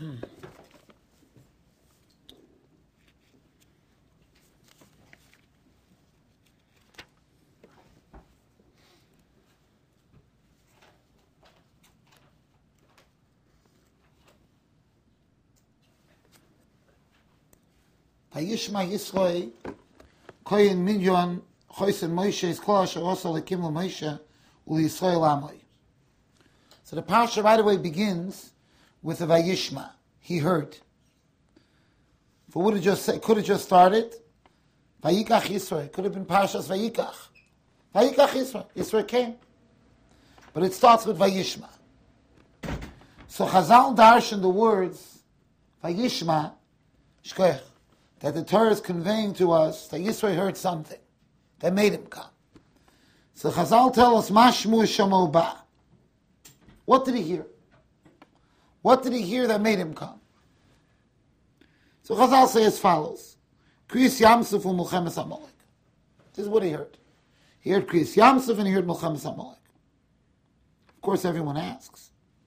Vayishma Yisroi Koyin Minyon Choysen Moshe is Kol Asher Osa Lekim LaMoshe Uli Yisrael Amoy. So the parsha right away begins with a Vayishma. He heard. If it would have just could have just started Vayikach Yisroi. Could have been Parshas Vayikach. Vayikach Yisroi. Yisroi came. But it starts with Vayishma. So Chazal darshan the words Vayishma Shkoyach, that the Torah is conveying to us that Yisroi heard something that made him come. So Chazal tell us Mashmu Shamo Ba. What did he hear? What did he hear that made him come? So Chazal say as follows: Kriyas Yamsuf u'Milchemes Amalek. This is what he heard. He heard Kriyas Yamsuf and he heard Milchemes Amalek. Of course, everyone asks,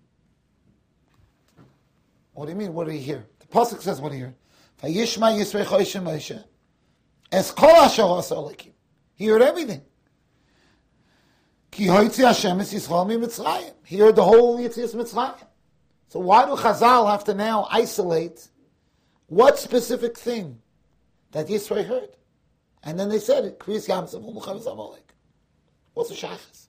what do you mean? What did he hear? The pasuk says what he heard. Vayishma Yisrei Choyshim Moshe Es Kol Asher Asa Elokim. He heard everything. Ki Hoitzi Hashem Es Yisrael MiMitzrayim. He heard the whole Yitzias Mitzrayim. So why do Chazal have to now isolate what specific thing that Yisroi heard? And then they said it, Kriyas Yamsuf u'Milchemes Amalek. What's the shaychus?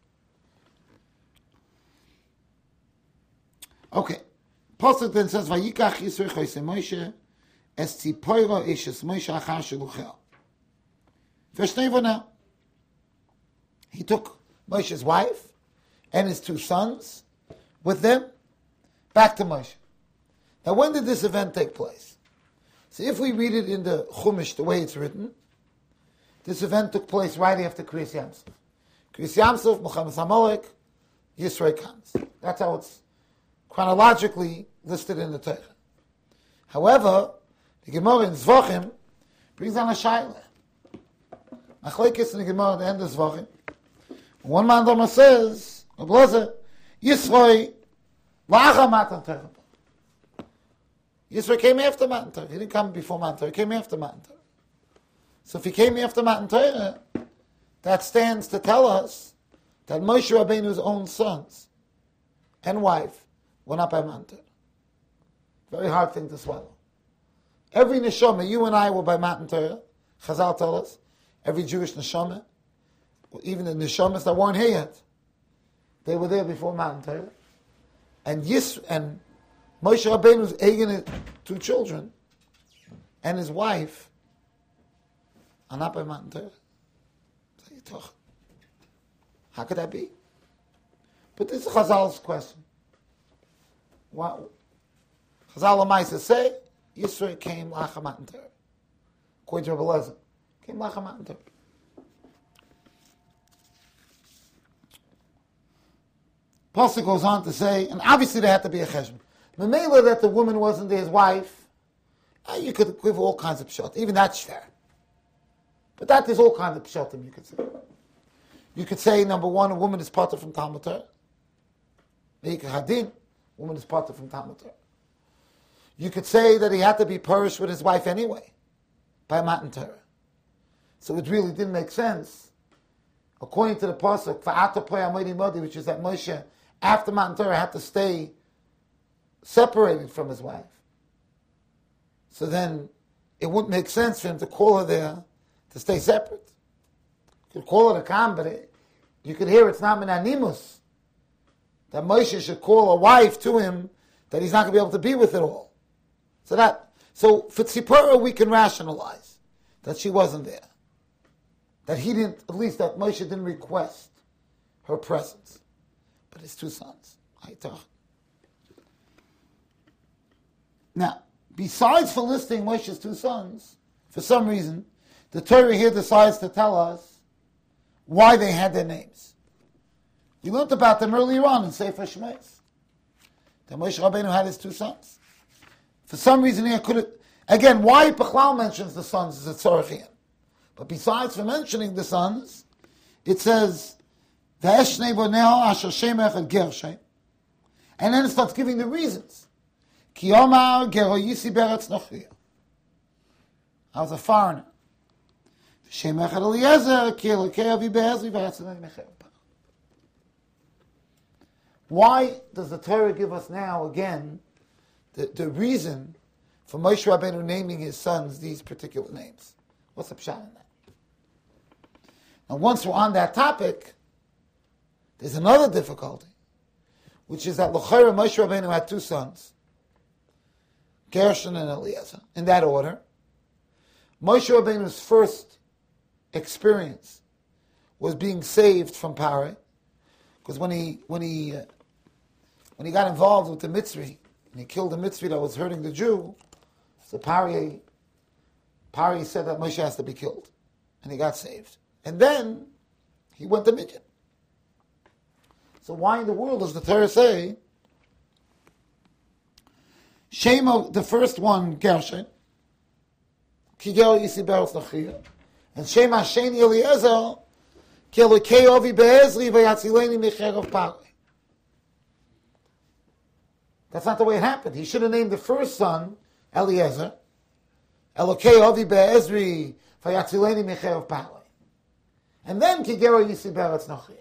Okay. Pasuk then says, Vayikach Yisroi Choyse Moshe Es Tzipoira Ishes Moshe Achar Sheluchel. Verse now. He took Moshe's wife and his two sons with them back to Moshe. Now, when did this event take place? So if we read it in the Chumash, the way it's written, this event took place right after Kriyas Yamsuf. Kriyas Yamsuf, Milchemes Amalek, Yisroi comes. That's how it's chronologically listed in the Torah. However, the Gemara in Zvachim brings down a shayla. Machlekes in the Gemara at the end of Zvachim. One man Dama says, Yisroi V'acha Matan Torah. Yisroi came after Matan Torah. He didn't come before Matan Torah. He came after Matan Torah. So if he came after Matan Torah, that stands to tell us that Moshe Rabbeinu's own sons and wife were not by Matan Torah. Very hard thing to swallow. Every neshama, you and I were by Matan Torah. Chazal tell us, every Jewish neshama, even the neshamas that weren't here yet, they were there before Matan Torah. And Moshe Rabbeinu's eigen two children and his wife are not by Matan Torah. How could that be? But this is Chazal's question. What? Chazal Lamaisa say Yisroi came Lacha Matan Torah. According to Rabbi Lezer, came Lacha Matan Torah. Pasuk goes on to say, and obviously there had to be a cheshbon. Memela that the woman wasn't his wife, you could give all kinds of pshat. Even that's fair. But that is all kinds of pshatim you could say. You could say, number one, a woman is parted from Talmud Torah. Meikah Hadin, woman is parted from Talmud Torah. You could say that he had to be perished with his wife anyway, by Matan Torah. So it really didn't make sense. According to the pasuk, which is that Moshe, after Matan Torah, had to stay separated from his wife. So then it wouldn't make sense for him to call her there to stay separate. You could call her to come, but you could hear it's not min animus that Moshe should call a wife to him that he's not going to be able to be with it all. So for Tzipora we can rationalize that she wasn't there. That he didn't, at least that Moshe didn't request her presence. But his two sons. Now, besides for listing Moshe's two sons, for some reason, the Torah here decides to tell us why they had their names. We learned about them earlier on in Sefer Shmos. That Moshe Rabbeinu had his two sons. For some reason he could have, again, why Bechlal mentions the sons is a tzorech here. But besides for mentioning the sons, it says, and then it starts giving the reasons. Ki Omar Gero Yisi Beretz Nochria. I was a foreigner. Shem Echad Eliezer Ki Elokei Avi Be'ezri V'Yatzileni Mechev Pach. Why does the Torah give us now, again, the reason for Moshe Rabbeinu naming his sons these particular names? What's the pshat in that? Now, once we're on that topic, there's another difficulty, which is that L'chayra Moshe Rabbeinu had two sons, Gershon and Eliezer, in that order. Moshe Rabbeinu's first experience was being saved from Paray, because when he got involved with the Mitzri, and he killed the Mitzri that was hurting the Jew, so Paray said that Moshe has to be killed, and he got saved. And then he went to Midian. So why in the world does the Torah say Shema, the first one, Gershon, Kigel Yisi Beretz Nochria, and Shema Sheni Eliezer, Ki Elokei Avi Be'ezri V'Yatzileni Mecherev Paray? That's not the way it happened. He should have named the first son Eliezer, Elokei Avi Be'ezri V'Yatzileni Mecherev Paray, and then Kigel Yisi Beretz Nochria.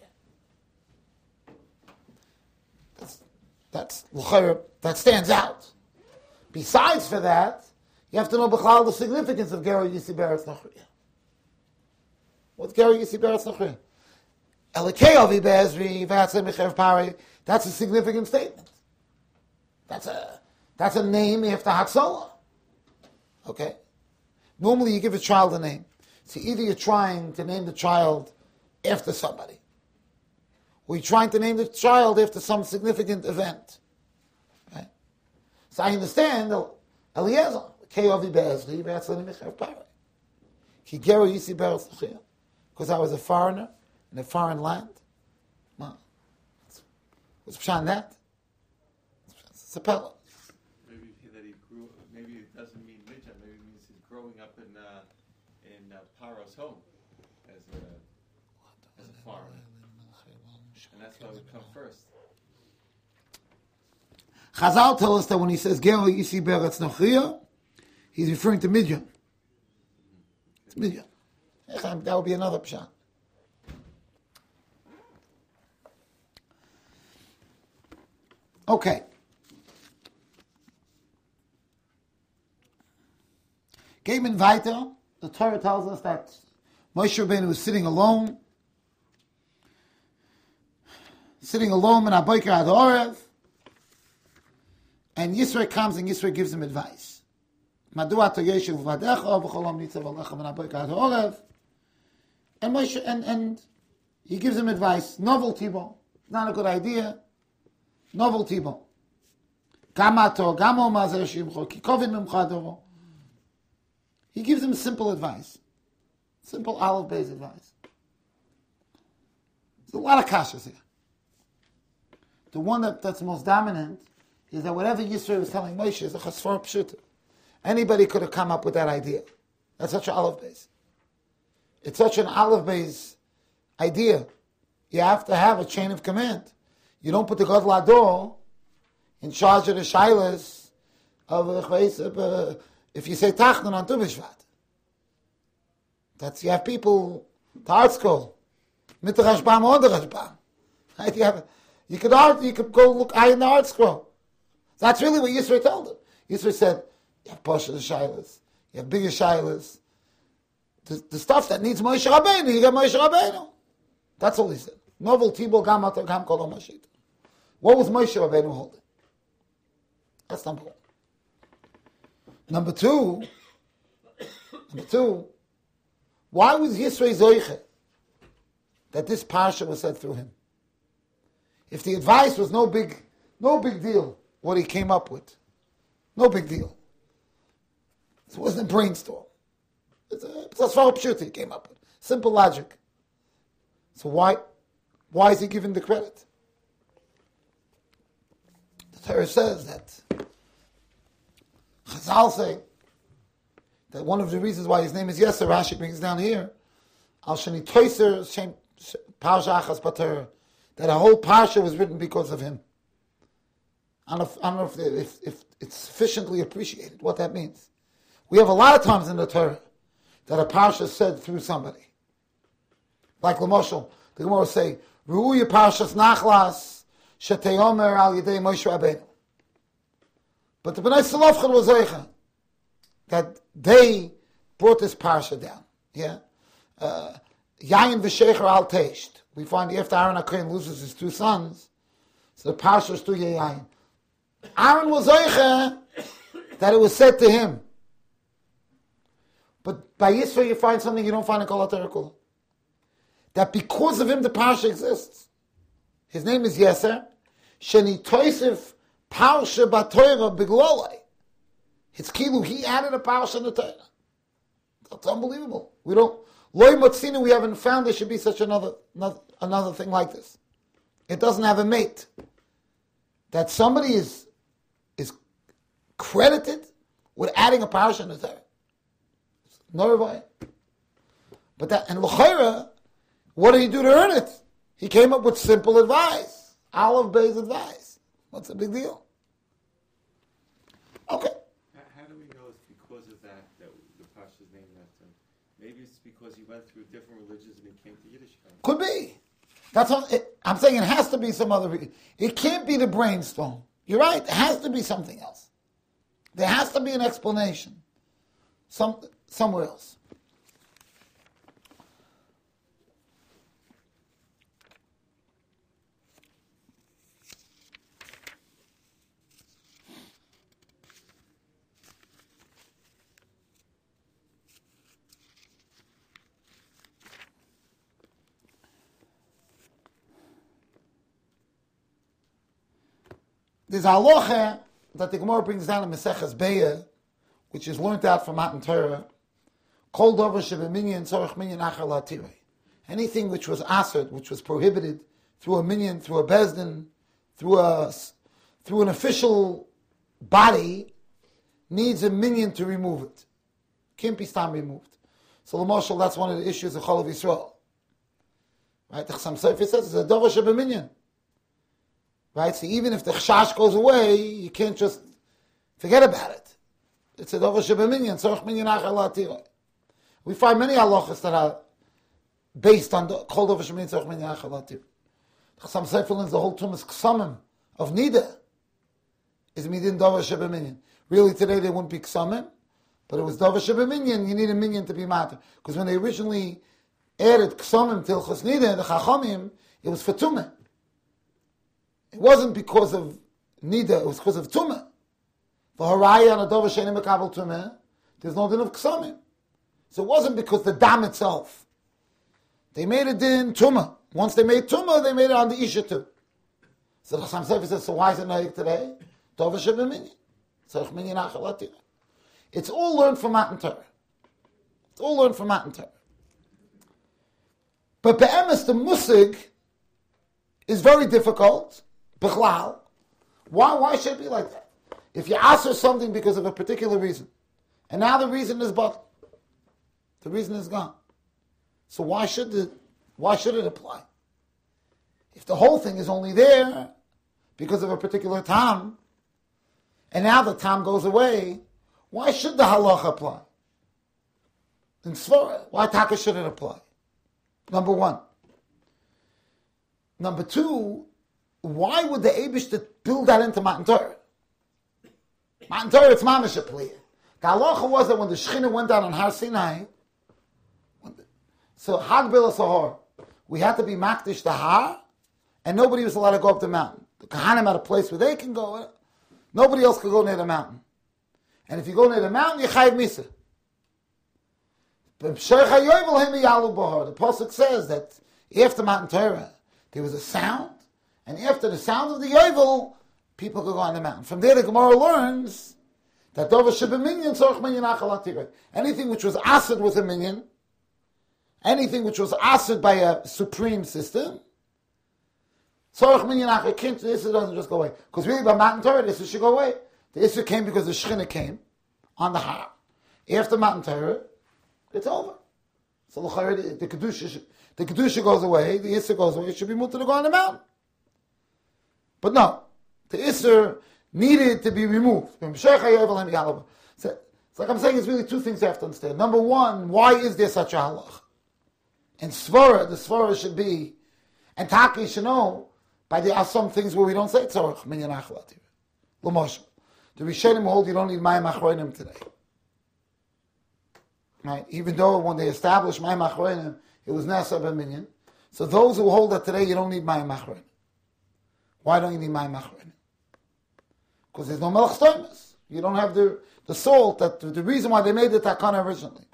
That stands out. Besides for that, you have to know b'chlal the significance of Gero Yisi Beretz Nochria. What's Gero Yisi Beretz Nochria? Elokei Avi Be'ezri V'Yatzileni Mecherev Paray. That's a significant statement. That's a name after Hatzalah. Okay? Normally you give a child a name. So either you're trying to name the child after somebody, or you're trying to name the child after some significant event. Right? So I understand Eliezer, Ke'ovi Be'ezri, V'Yatzileni Mecherev Paray. Ki Gero Yisi Beretz Nochria, because I was a foreigner in a foreign land. What's behind that? It's a pella. Maybe that he grew. Maybe it doesn't mean Midian. Maybe it means he's growing up in Paro's home as a foreigner, and that's why we come first. Chazal tell us that when he says Gero Yisi Beretz Nochria, he's referring to Midian. It's Midian. That would be another pshat. Okay. Gaiman weiter, the Torah tells us that Moshe Rabbeinu was sitting alone in Aboiker Ad Orev, and Yisro comes and Yisro gives him advice. Madua to Yeshiv Vadecha v'cholam nitzav alechem in Aboiker Ad Orev, and Moshe and he gives him advice. Novelty bo, not a good idea. Novelty bo. Gamato gamo mazer shimcho ki kovin memcha doro. He gives him simple advice. Simple olive-based advice. There's a lot of kashas here. The one that's most dominant is that whatever Yisro was telling Moshe is a chasvar pshuta. Anybody could have come up with that idea. That's such an olive-base. It's such an olive-base idea. You have to have a chain of command. You don't put the Gadol Ador in charge of the shilas of if you say Tachnon on Tu B'Shvat. That's, you have people, the art school, mit der Rashbam or the Rashbam. Right? You could go look high in the art scroll. That's really what Yisro told him. Yisro said, you have Pasha the shilas, you have bigger shilas. The stuff that needs Moshe Rabbeinu, you got Moshe Rabbeinu. That's all he said. Novel Tibo Gam Atar Gam Kol HaMashit. What was Moshe Rabbeinu holding? That's number one. Number two, why was Yisro Zoiche that this parsha was said through him? If the advice was no big deal, what he came up with, no big deal. It wasn't a brainstorm. It's a small pshuta he came up with. Simple logic. So why is he given the credit? The Torah says that Chazal say that one of the reasons why his name is Yeser, Rashi brings down here, Al Shani Toiser Shem Parsha Achas Pater, that a whole parsha was written because of him. I don't know if it's sufficiently appreciated what that means. We have a lot of times in the Torah that a parsha said through somebody. Like L'moshel, the Gemara will say, Ru'uya parshas nachlas sheteyomer al yidei Moshe Rabbeinu. But the Bnei Salofchad was zeicha that they brought this parsha down. Yeah, Yayin v'shecher al teisht. We find after Aaron HaKohen loses his two sons, so the parsha is through Yayin. Aaron was zeicha that it was said to him. But by Yisro you find something you don't find in Kol HaTorah Kula. That because of him the parsha exists. His name is Yeser. Sheni Toisif Parsha Batoira Biglolai. It's Kilu, he added a parsha in the Torah. That's unbelievable. We haven't found there should be such another thing like this. It doesn't have a mate. That somebody is credited with adding a parsha in the Torah. No Revaya. But that, and L'chaira, what did he do to earn it? He came up with simple advice. Olive-based advice. What's the big deal? Okay. How do we know it's because of that the Pasha's named after him? Maybe it's because he went through different religions and he came to Yiddishkeit. Could be. That's what I'm saying. It has to be some other reason. It can't be the brainstorm. You're right. It has to be something else. There has to be an explanation. Somewhere else. There's a halacha that the Gemara brings down in Maseches Be'ah, which is learned out from Matan Torah. Kol davar shebeminyan tzorich minyan achar latirei. Anything which was asad, which was prohibited through a minyan, through a bezdin, through an official body, needs a minyan to remove it. Can't be stam removed. So l'moshel, that's one of the issues of Chol of Yisrael. Right? The Chassam Sofer says it's a davar shebeminyan. Right? So even if the chashash goes away, you can't just forget about it. It's a davar shebeminyan, tzorich minyan achar latirei. We find many halachas that are based on the kol davar shebeminyan tzorich minyan achar latirei. Chassam Sofer learns the whole Tumas Ksamim of Nida is midin davar shebeminyan. Really today they wouldn't be Ksamim, but it was davar shebeminyan, you need a minyan to be matter. Because when they originally added Ksamim till Chos Nida, the Chachamim, it was for Tumah. It wasn't because of Nida, it was because of Tumah. For Haraya and Adova Sheni Mekabel Tumah, there's no din of Ksamim. So it wasn't because the dam itself. They made it din Tumah. Once they made Tumah, they made it on the Isha too. So the Chassam Sofer says, so why is it Noyek today? Dova Shebeminyan. Tzorich minyan achar latirei. It's all learned from Matan Torah. It's all learned from Matan Torah. But be'emes, the musig is very difficult. Bichlal. Why should it be like that? If you ask her something because of a particular reason, and now the reason is bottled, the reason is gone. So why should it apply? If the whole thing is only there because of a particular tam, and now the tam goes away, why should the halacha apply? In Svara, why taka should it apply? Number one. Number two, why would the Eibishter build that into Matan Torah? Matan Torah, it's mamish a plea. The halacha was that when the Shechina went down on Har Sinai, so Hagbil Sahar, we had to be makdish the Har, and nobody was allowed to go up the mountain. The Kahanim had a place where they can go. Nobody else could go near the mountain. And if you go near the mountain, you chayiv misa. But the Pasuk says that after Matan Torah, there was a sound, and after the sound of the Yovel, people could go on the mountain. From there, the Gemara learns that davar shebeminyan tzorich minyan achar latirei. Anything which was asad with a minyan, anything which was asad by a supreme system, tzorich minyan achar, the issue doesn't just go away. Because really, by Matan Torah, the issue should go away. The issue came because the Shechina came on the Har. After Matan Torah, it's over. So the Kedusha goes away, the Isser goes away, it should be mutter to go on the mountain. But no, the Isser needed to be removed. So it's like I'm saying, it's really two things you have to understand. Number one, why is there such a halach? And svara, the svara should be, and Taki should know, there are some things where we don't say tzorach minyan achlat. L'moshel, the Rishonim hold you don't need mayim achronim today. Right? Even though when they established mayim achronim, it was nasa b'minyan. So those who hold that today, you don't need mayim achronim. Why don't you need mayim achronim? Because there's no melech stoimus. You don't have the salt, that the reason why they made the takana originally.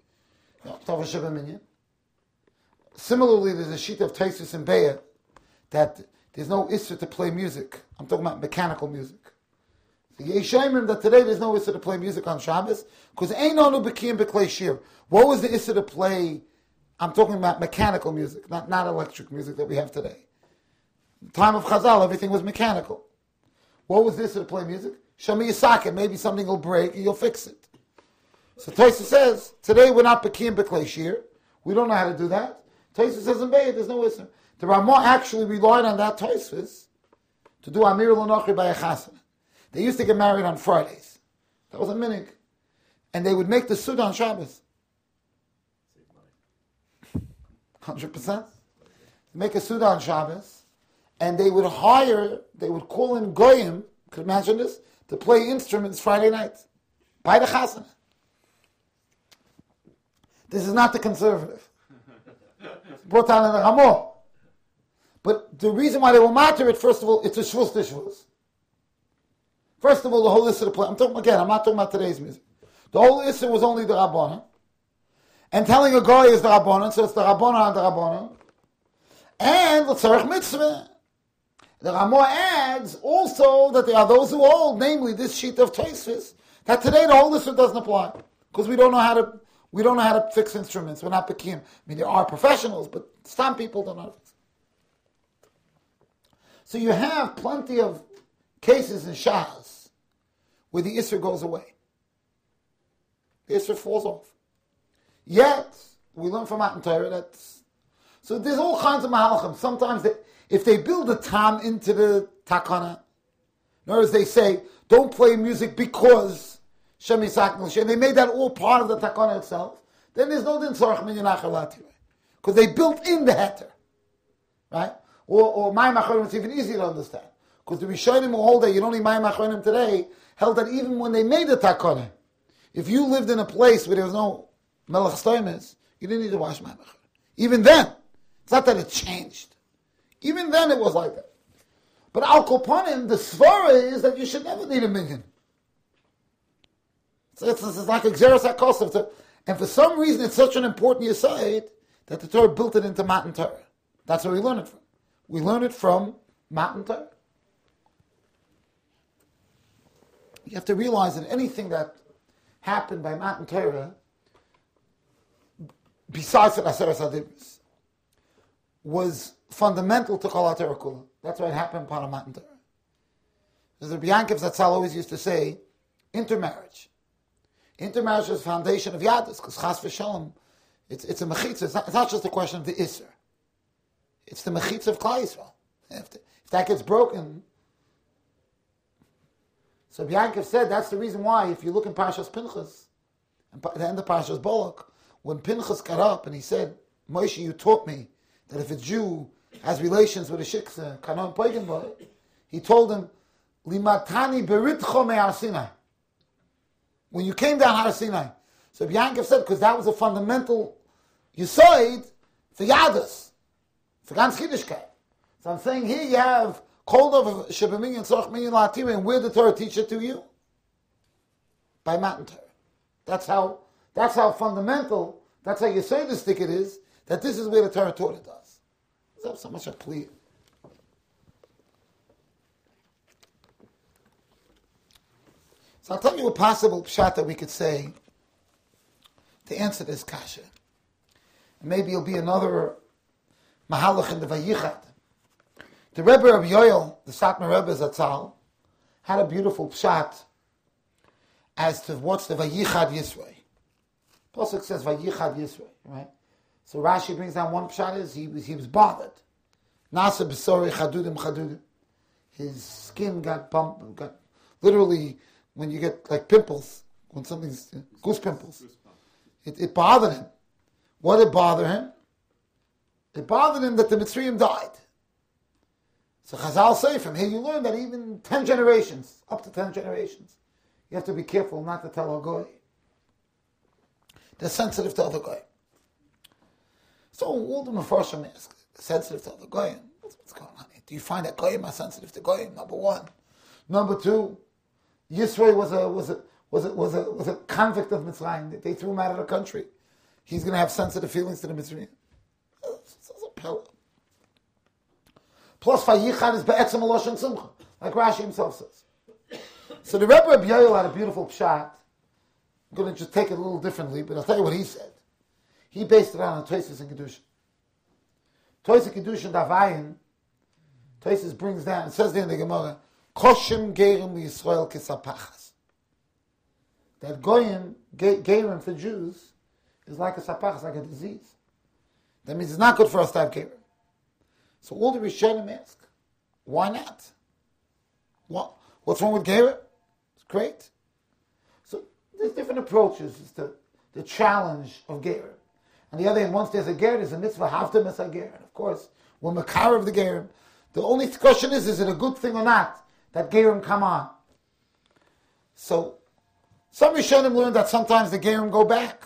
Similarly, there's a sheet of Taisus and Be'er that there's no issur to play music. I'm talking about mechanical music. So Yeshayim that today there's no issur to play music on Shabbos because ain't no b'kiyim b'klei shir. What was the issur to play? I'm talking about mechanical music, not electric music that we have today. In the time of Chazal, everything was mechanical. What was this to play music? Shami Yisakim, maybe something will break and you'll fix it. So Taisus says, today we're not Bekiyim Beklei Shir. We don't know how to do that. Taisus says in Be'er, there's no wisdom. The Ramah actually relied on that Taisus to do Amir L'Nochri by a Chasana. They used to get married on Fridays. That was a minig. And they would make the Suda on Shabbos. 100%. Make a Suda on Shabbos. And they would call in Goyim, could you imagine this? To play instruments Friday night. By the Chasana. This is not the conservative. It's brought down in the Ramah. But the reason why they will matter it, first of all, it's a shvus to shvus. First of all, the whole issue to play. I'm not talking about today's music. The whole issue was only the Rabbanan. And telling a guy is the Rabbanan, so it's the Rabbanan and the Rabbanan. And the Tzarech Mitzvah. The Ramah adds also that there are those who hold, namely this sheet of Tosfos, that today the whole issue doesn't apply. Because we don't know how to fix instruments. We're not Pekim. I mean, there are professionals, but some people don't know how to fix it. So you have plenty of cases in Shas where the Isser goes away. The Isser falls off. Yet, we learn from Matan Torah so there's all kinds of mahalachim. Sometimes if they build a tam into the takana, in other words, they say, don't play music because Shem Yisak Moshe, and they made that all part of the takana itself, then there's no din tzorach minyan achalati. Because they built in the heter. Right? Or Mayim Achronim, it's even easier to understand. Because the Rishonim who hold that you don't need Mayim Achronim today, held that even when they made the takana, if you lived in a place where there was no melech stoimes, you didn't need to wash Mayim Achronim. Even then, it's not that it changed. Even then it was like that. But Al Kopanim, the svara is that you should never need a minyan. It's like a Xeris HaKosov. And for some reason it's such an important yesod that the Torah built it into Matan Torah. That's where we learn it from. We learn it from Matan Torah. You have to realize that anything that happened by Matan Torah, besides the Aseres HaDibros, was fundamental to Kol HaTorah Kula. That's why it happened upon a Matan Torah. As the Yankov Zatzal always used to say, intermarriage. Intermarriage is the foundation of Yadus, because Chas v'Shalom, it's a mechitza. It's not just a question of the Isser. It's the mechitza of Klal Yisrael. If that gets broken, so Yankov said that's the reason why, if you look in Parshas Pinchas, and at the end of Parshas Bolak, when Pinchas got up and he said, Moshe, you taught me that if a Jew has relations with a shiksa, kanon poigim boy, he told him, Limatani beritcho me'ar Sinai. When you came down Har Sinai. So Yankov said, because that was a fundamental yisoid for Yadus, for Gans Chiddishkeit. So I'm saying here you have Kol of Shebeminyan Tzorach Minyan La'atira, and where did the Torah teach it to you? By Matan Torah. That's how fundamental, that's how yisoidistic it is, that this is where the Torah taught it us. So much a plea. So I'll tell you a possible pshat that we could say to answer this kasha. And maybe it'll be another mahalach in the Vayichad. The Rebbe of Yoel, the Satmar Rebbe Zatzal, had a beautiful pshat as to what's the Vayichad Yisrei. Pasuk says Vayichad Yisrei, right? So Rashi brings down one pshat is he was bothered. Nasa b'sorei chadudim. His skin got bumped, got Literally, when you get like pimples, when something's goose pimples, it bothered him. What did bother him? It bothered him that the Mitzrayim died. So Chazal say from here you learn that even 10 generations, up to 10 generations, you have to be careful not to tell a goy. They're sensitive to other goy. So all the Mefarshim ask, sensitive to other goyim. What's going on here? Do you find that goyim are sensitive to goyim? Number one. Number two, Yisro was a convict of Mitzrayim. They threw him out of the country. He's going to have sensitive feelings to the Mitzrayim. Plus, Vayichad is be'etzem Lashon Simcha, like Rashi himself says. So the Rebbe Reb Yoel had a beautiful pshat. I'm going to just take it a little differently, but I'll tell you what he said. He based it on Tosis and Kedushin. Tosis and Kedushin Davayin, Tosis brings down, it says there in the Gemara, Koshim Gerim Yisrael Kesapachas. That Goyim, Gerim for Jews, is like a sapachas, like a disease. That means it's not good for us to have Gerim. So all the Rishonim ask, why not? What's wrong with Gerim? It's great. So there's different approaches to the challenge of Gerim. On the other hand, once there's a ger, there's a mitzvah, havta mitzvah ger. And of course, we're makar of the gerim. The only question is it a good thing or not that gerim come on? So, some Rishonim learned that sometimes the gerim go back.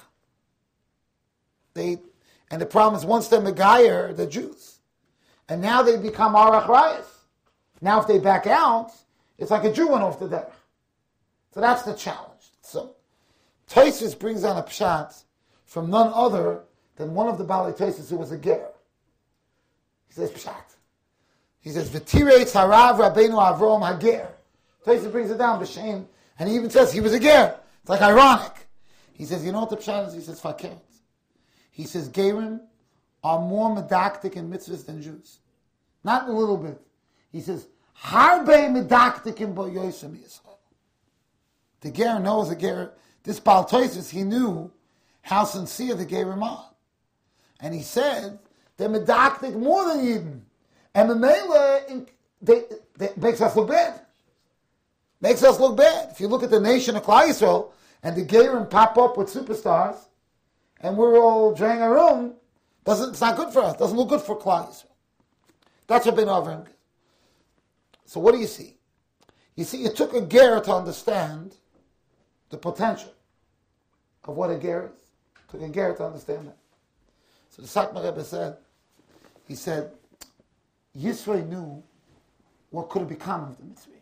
And the problem is once they're megayer, they're Jews. And now they become arach rayas. Now if they back out, it's like a Jew went off the derech. So that's the challenge. So, Tosfos brings on a pshat from none other than one of the Balei Tosfos who was a ger. He says, pshat. He says, V'tireitz harav Rabbeinu Avrom hager. Tosfos brings it down, b'shem, and he even says he was a ger. It's like ironic. He says, you know what the pshat is? He says, fakert. He says, gerim are more medactic in mitzvahs than Jews. Not a little bit. He says, harbe medactic in bo yosem Yisrael. The ger knows the ger. This Baal Tosfos, he knew how sincere the gerim are. And he said, they're medactic more than Yidden. And the Mela, they makes us look bad. Makes us look bad. If you look at the nation of Klal Yisrael, and the gerim pop up with superstars, and we're all dragging our own, it's not good for us. Doesn't look good for Klal Yisrael. That's what Ben Avram. So what do you see? You see, it took a ger to understand the potential of what a ger is. It took a ger to understand that. So the Satmar Rebbe said, he said, Yisro knew what could have become of the Mitzrayim.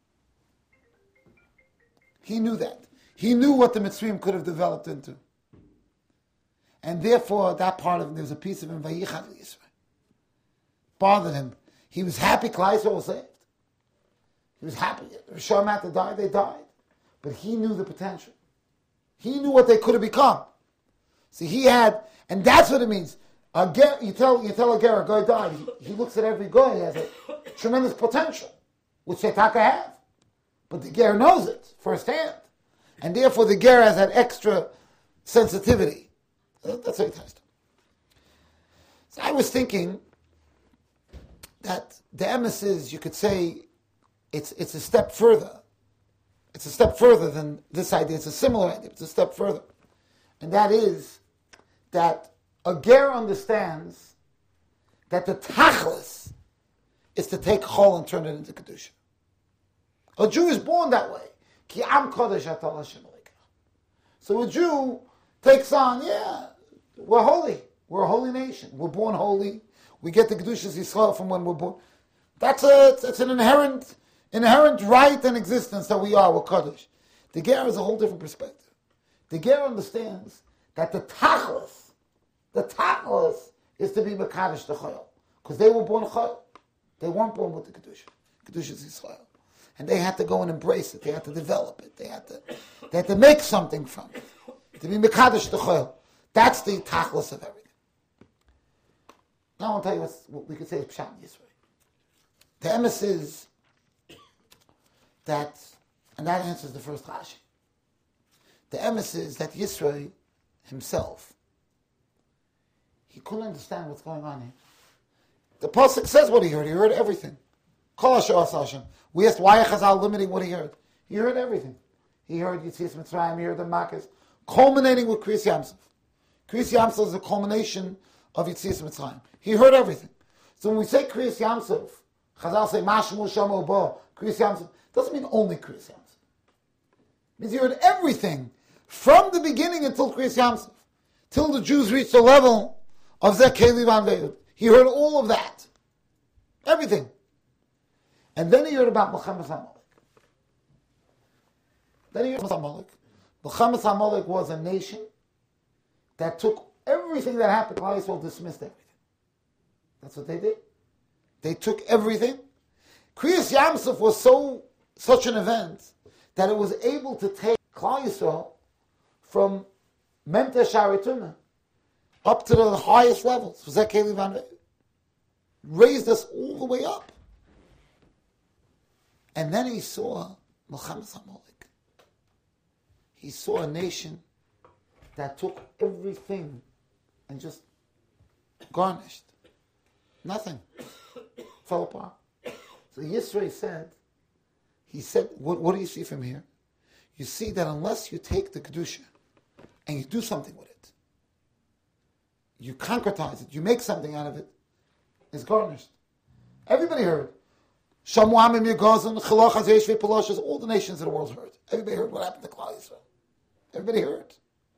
He knew that. He knew what the Mitzrayim could have developed into. And therefore, that part of him, there was a piece of him, Vayichad Yisro. Bothered him. He was happy Klal Yisrael was saved. He was happy. Rishon had to die, they died. But he knew the potential. He knew what they could have become. See, he had, and that's what it means. You tell a ger, a guy died. He looks at every guy, he has a tremendous potential, which they taka have. But the ger knows it firsthand. And therefore the ger has that extra sensitivity. That's what he tells them. So I was thinking that the emes is, you could say, it's a step further. It's a step further than this idea. It's a similar idea. It's a step further. And that is that a ger understands that the tachlis is to take chol and turn it into kedusha. A Jew is born that way. Ki am kodesh atal Hashem alekach. So a Jew takes on, we're holy. We're a holy nation. We're born holy. We get the kedushas Yisrael from when we're born. It's an inherent right and existence that we are. We're kodesh. The ger is a whole different perspective. The ger understands that the tachlis is to be mekadosh the chayil, because they were born chayil. They weren't born with the kedusha. Kedusha is Yisrael, and they had to go and embrace it. They had to develop it. They had to make something from it to be mekadosh the chayil. That's the tachlis of everything. Now I'll tell you what we could say is pshat Yisrael. The emes is that, and that answers the first Rashi. The emes is that Yisrael himself, he couldn't understand what's going on here. The pasuk says what he heard. He heard everything. Kol asher asa Hashem. We asked why Chazal limiting what he heard. He heard everything. He heard Yetzias Mitzrayim, he heard the Makkos, culminating with Kriyas Yamsuf. Kriyas Yamsuf is a culmination of Yetzias Mitzrayim. He heard everything. So when we say Kriyas Yamsuf, Chazal say Mashmu Shamo Bo, Kriyas Yamsuf, doesn't mean only Kriyas Yamsuf. It means he heard everything from the beginning until Kriyas Yamsuf, till the Jews reached the level of Zeh Keli Van Ve'ud. He heard all of that. Everything. And then he heard about Milchemes HaMolech. Milchemes HaMolech was a nation that took everything that happened. Klal Yisrael dismissed everything. That's what they did. They took everything. Kriyas Yamsuf was such an event that it was able to take Klal Yisrael from Memte Sharituna up to the highest levels. Raised us all the way up. And then he saw Milchemes HaMolech. He saw a nation that took everything and just garnished. Nothing. Fell apart. So Yisro said, what do you see from here? You see that unless you take the Kedusha and you do something with it, you concretize it, you make something out of it, it's garnished. Everybody heard. Shamuamim Yagazan, Chalach Hazeshve Paloshas, all the nations of the world heard. Everybody heard what happened to Klal Yisrael. Everybody heard.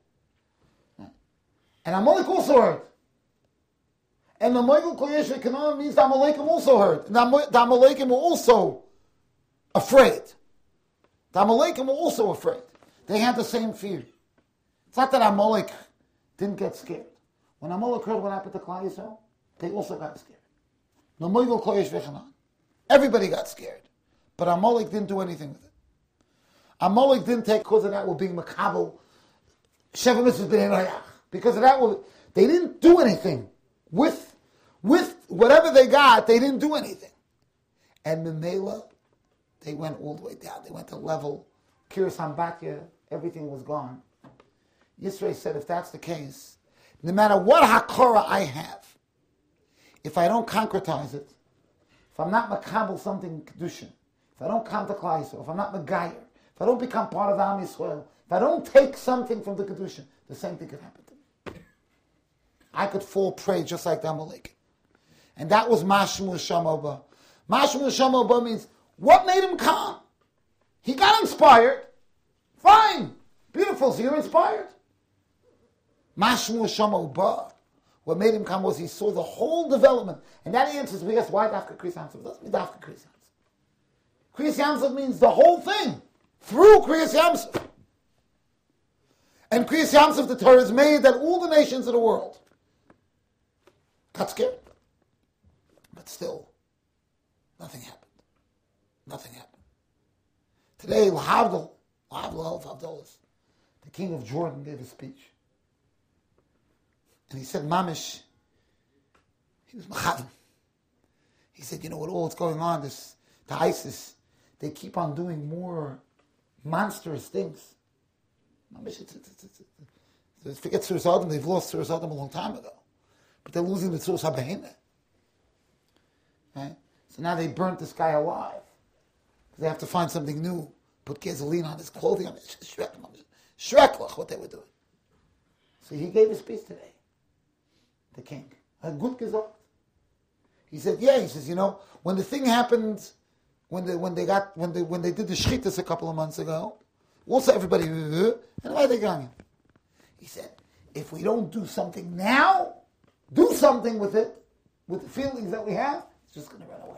And Amalek also heard. And the Michael Koyesh Canaan means the Amalekim also heard. And the Amalekim were also afraid. The Amalekim were also afraid. They had the same fear. It's not that Amalek didn't get scared. When Amalek heard what happened to Klal Yisrael, they also got scared. The Michael Koyesh Canaan. Everybody got scared. But Amalek didn't do anything with it. Amalek didn't take, because of that, were being makabel. Sheva Mitzvahs B'nei Noach. Because of that, they didn't do anything. With whatever they got, they didn't do anything. And Memela, they went all the way down. They went to level, Kiras Hambatya, everything was gone. Yisro said, if that's the case, no matter what hakora I have, if I don't concretize it, if I'm not makabel something kedushin, if I don't come to Klal Yisrael, if I'm not megayer, if I don't become part of the Am Yisrael, if I don't take something from the kedushin, the same thing could happen to me. I could fall prey just like the Amalek. And that was Mashmu Shamoba. Mashmu Shamoba means, what made him calm? He got inspired. Fine. Beautiful. So you're inspired. Mashmu Shamoba. What made him calm was he saw the whole development. And that answers, we ask, why Dafka Kriyas Yamsuf? It doesn't mean Dafka Kriyas Yamsuf. Kriyas Yamsuf means the whole thing. Through Kriyas Yamsuf. And Kriyas Yamsuf, the Torah is made that all the nations of the world got scared. But still, nothing happened. Nothing happened. Today, Lahavdol Avdolis, the king of Jordan, gave a speech. And he said, Mamish, he was Machavim. He said, with all that's going on, the ISIS, they keep on doing more monstrous things. Mamish, forget Tzuras Adam, they've lost Tzuras Adam a long time ago. But they're losing the Tzuras HaBehemah. Right? So now they burnt this guy alive. They have to find something new. Put gasoline on his clothing. Shreklach, what they were doing. So he gave a speech today. The king. A good gesagt. He said, he says, when the thing happened, when they did the shchitas a couple of months ago, also everybody, and why they going? He said, if we don't do something now, do something with it, with the feelings that we have, it's just going to run away.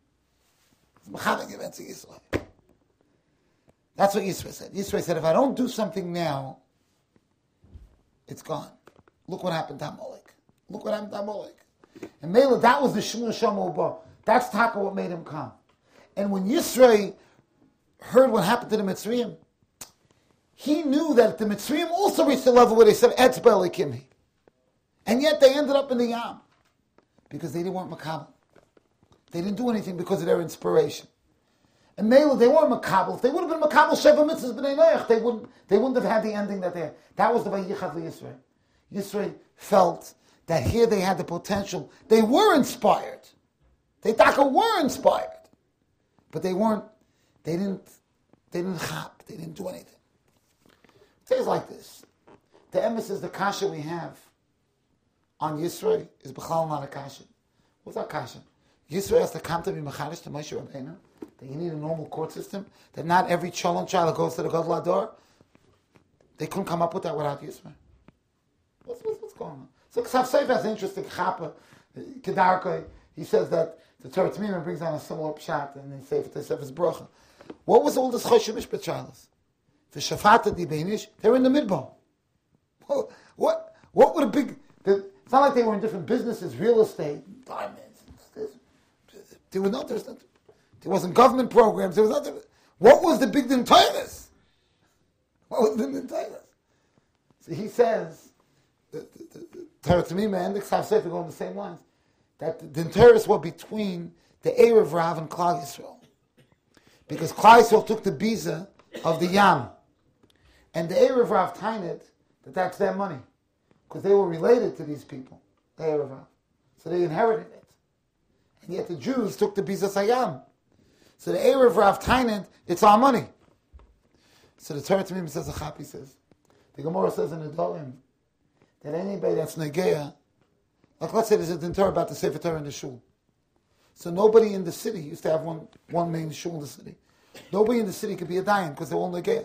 That's what Yisro said. Yisro said, if I don't do something now, it's gone. Look what happened to Amalek. Look what happened to Amalek. And Mela, that was the Shmu Shamu Ba. That's Taka what made him calm. And when Yisro heard what happened to the Mitzrayim, he knew that the Mitzrayim also reached the level where they said, Etzba Elikimhi. And yet they ended up in the Yam. Because they weren't Makabel. They didn't do anything because of their inspiration. And Mela, they weren't Makabel. If they would have been Makabel Sheva Mitzvahs B'nei Noach, they wouldn't have had the ending that they had. That was the Vayichad Yisro. Yisro felt that here they had the potential. They were inspired. They were inspired. But they didn't They didn't chap. They didn't do anything. It says like this. The emes is the kasha we have on Yisro is b'chal not a kasha. What's that kasha? Yisro has to come to be machadish to Moshe Rabbeinu. That you need a normal court system. That not every cholon child that goes to the Gadol Hador, they couldn't come up with that without Yisro. What's going on? So Ksav Sefer has an interesting chapa. Kedarkoi, he says that the Torah T'mimim brings down a similar pshat and they say for Sefer's bracha. What was all this Choshe Mishpat Shalos? The Shafata Di Beinish, they were in the midbar. What would a big... It's not like they were in different businesses, real estate, diamonds. There wasn't government programs. There was nothing. What was the big din Tainas? What was the din Tainas? So he says, the Torah T'mimim and the Ksav Sefer go on the same lines, that the din Tainas were between the Erev Rav and Klal Yisrael. Because Klal Yisrael took the biza of the Yam. And the Erev Rav tained that's their money. Because they were related to these people, the Erev Rav. So they inherited it. And yet the Jews took the biza Sayam. So the Erev Rav tained it's our money. So the Torah T'mimim says, the Chapi says, the Gemara says in the Dorim, that anybody that's Negeya, like let's say there's a din Torah about the Sefer Torah in the shul. So nobody in the city used to have one main shul in the city. Nobody in the city could be a dayan because they're all Negeya.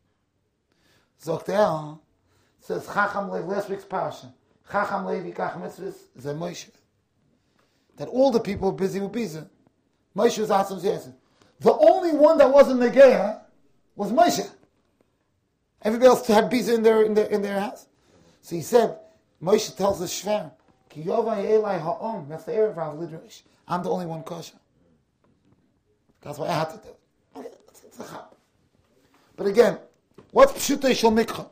Zoktel says, Chacham Lev, last week's parsha, Chacham Levi Kach Mitzvahs, Zeh Moshe. That all the people were busy with Biza. Moshe was Atzim Zayasim. The only one that wasn't Negeya was Moshe. Everybody else had Biza in their house. So he said, Moshe tells the Shver, Ki Yovai Elai Ha'om, that's the Erev Rav Lidrash. I'm the only one kosher. That's what I had to do. Okay, that's a chap. But again, what's Pshutei Shel Mikra?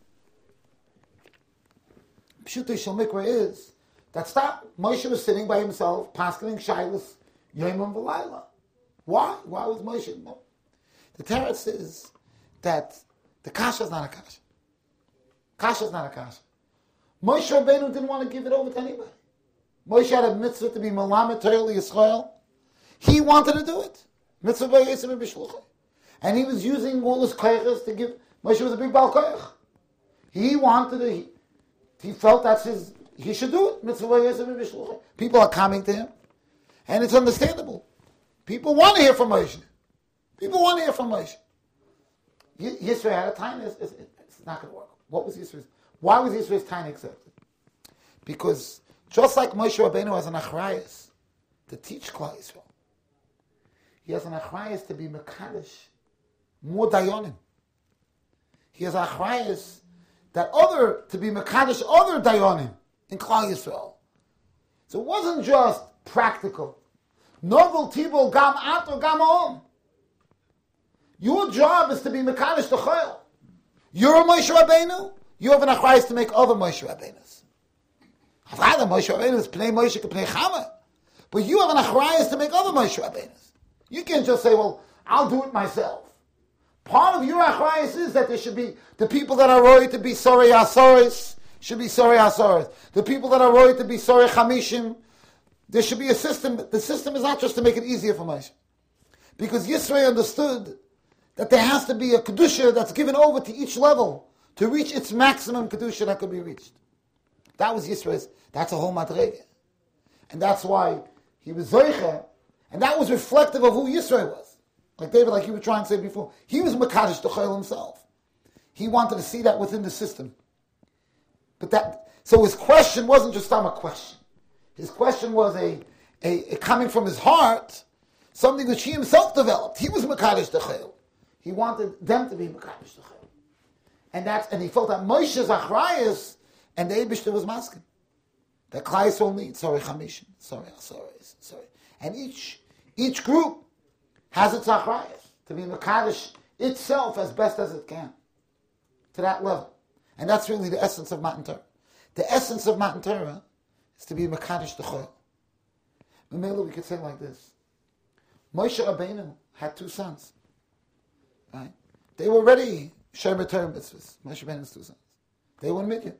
Pshutei Shel Mikra is that Moshe was sitting by himself, paskening Shailas, Yomim V'Layla. Why? Why was Moshe? No. The Torah says that the kasha is not a kasha. Kasha is not a kasha. Moshe Rabbeinu didn't want to give it over to anybody. Moshe had a mitzvah to be Melamed Torah Yisrael. He wanted to do it. Mitzvah B'Yisrael B'Shluchai. And he was using all his koyches to give. Moshe was a big Baal Koyach. He wanted to, he felt that's he should do it. Mitzvah B'Yisrael B'Shluchai. People are coming to him. And it's understandable. People want to hear from Moshe. People want to hear from Moshe. Yisrael had a time, it's not going to work. What was Yisrael's? Why was Yisrael's time accepted? Because just like Moshe Rabbeinu has an achrayus to teach Klal Yisrael, he has an achrayus to be mekadosh more dayonim. He has an achrayus to be mekadosh other dayonim in Klal Yisrael. So it wasn't just practical. Novel tibul gam ato gam om. Your job is to be mekadosh the chayil. You're a Moshe Rabbeinu. You have an achrayus to make other Moshe Rabbeinus. Rather, Moshe Rabbeinu is pnei Moshe k'pnei Chama. But you have an achrayus to make other Moshe Rabbeinus. You can't just say, well, I'll do it myself. Part of your achrayus is that there should be the people that are roy to be sorry asoris should be sorry asoris. The people that are roy to be sorry chamishim. There should be a system. The system is not just to make it easier for Moshe. Because Yisrael understood that there has to be a kedusha that's given over to each level to reach its maximum kedusha that could be reached. That was Yisrael's. That's a whole madrega. And that's why he was zoicha. And that was reflective of who Yisrael was. Like David, like you were trying to say before. He was mekadosh T'chayil himself. He wanted to see that within the system. So his question wasn't just a question. His question was a coming from his heart, something which he himself developed. He was mekadosh T'chayil. He wanted them to be mekadosh T'chayil. And he felt that Moshe's achrayus and the Eibishter was masking. That Klal Yisrael needs, sorry, Chamishim, sorry. And each group has its achrayus to be mekadosh itself as best as it can. To that level. And that's really the essence of Matan Torah. The essence of Matan Torah is to be mekadosh T'chayil. Memela, we could say like this. Moshe Rabbeinu had two sons. Right? They were ready Shemer Torah mitzvahs. Moshe Rabbeinu's two sons. They were Midian.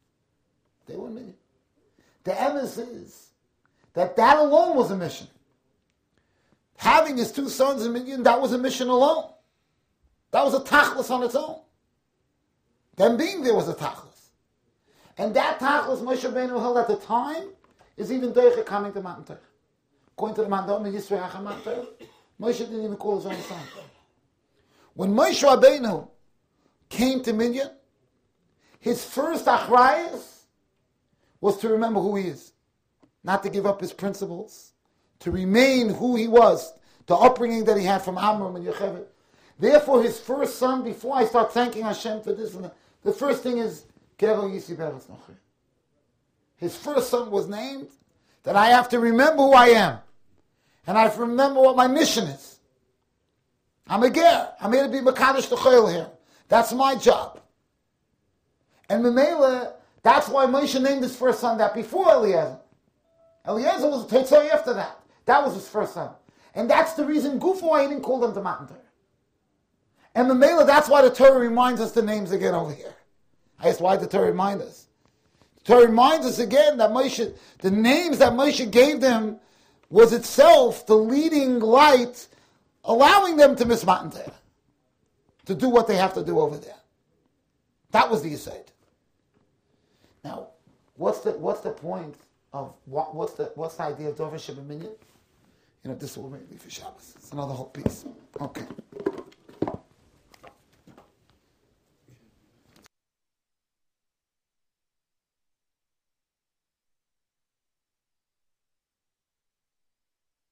The emes is that alone was a mission. Having his two sons in Midian, that was a mission alone. That was a tachlis on its own. Them being there was a tachlis. And that tachlis Moshe Rabbeinu held at the time is even Deicha coming to Matan Torah. According to the Mandam Yisrael Hacham Matan Torah, Moshe didn't even call his own son. When Moshe Rabbeinu came to Midian, his first achrayus was to remember who he is, not to give up his principles, to remain who he was, the upbringing that he had from Amram and Yocheved. Therefore, his first son, before I start thanking Hashem for this, and the first thing is, Gero Yisi Beres Nocher. His first son was named that I have to remember who I am. And I have to remember what my mission is. I'm a ger. I'm here to be Makadosh T'chol here. That's my job. And Memela, that's why Moshe named his first son that before Eliezer. Eliezer was a Tetzai after that. That was his first son. And that's the reason, Gufo, why he didn't call them to Matan Torah. And Memela, that's why the Torah reminds us the names again over here. I asked, why did the Torah remind us? The Torah reminds us again that Moshe, the names that Moshe gave them was itself the leading light, allowing them to miss Matan Torah, to do what they have to do over there. That was the Yesod. Now, what's the point of what's the idea of Dover Sheba Minyan? This will make me for Shabbos. It's another whole piece. Okay.